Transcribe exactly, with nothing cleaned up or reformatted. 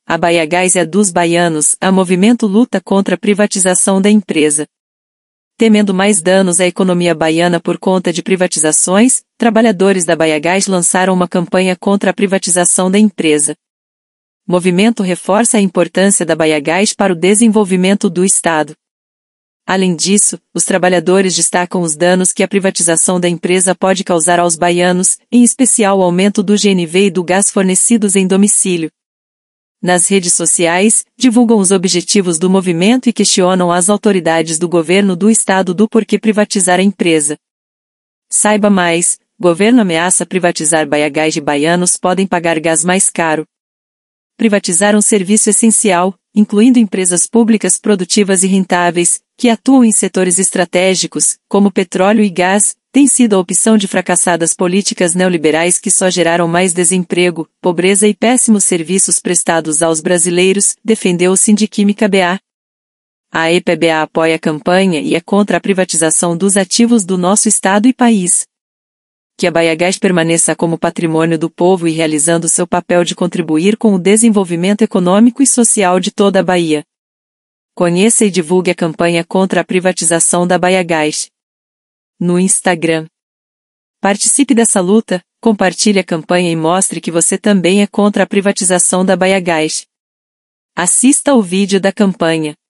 A Bahiagás é dos baianos, a movimento luta contra a privatização da empresa. Temendo mais danos à economia baiana por conta de privatizações, trabalhadores da Bahiagás lançaram uma campanha contra a privatização da empresa. Movimento reforça a importância da Bahiagás para o desenvolvimento do Estado. Além disso, os trabalhadores destacam os danos que a privatização da empresa pode causar aos baianos, em especial o aumento do G N V e do gás fornecidos em domicílio. Nas redes sociais, divulgam os objetivos do movimento e questionam as autoridades do governo do estado do porquê privatizar a empresa. Saiba mais, governo ameaça privatizar Bahiagás e baianos podem pagar gás mais caro. Privatizar um serviço essencial, incluindo empresas públicas produtivas e rentáveis, que atuam em setores estratégicos, como petróleo e gás, tem sido a opção de fracassadas políticas neoliberais que só geraram mais desemprego, pobreza e péssimos serviços prestados aos brasileiros, defendeu o Sindiquímica B A. A E P B A apoia a campanha e é contra a privatização dos ativos do nosso estado e país. Que a Bahiagás permaneça como patrimônio do povo e realizando seu papel de contribuir com o desenvolvimento econômico e social de toda a Bahia. Conheça e divulgue a campanha contra a privatização da Bahiagás no Instagram. Participe dessa luta, compartilhe a campanha e mostre que você também é contra a privatização da Bahiagás. Assista ao vídeo da campanha.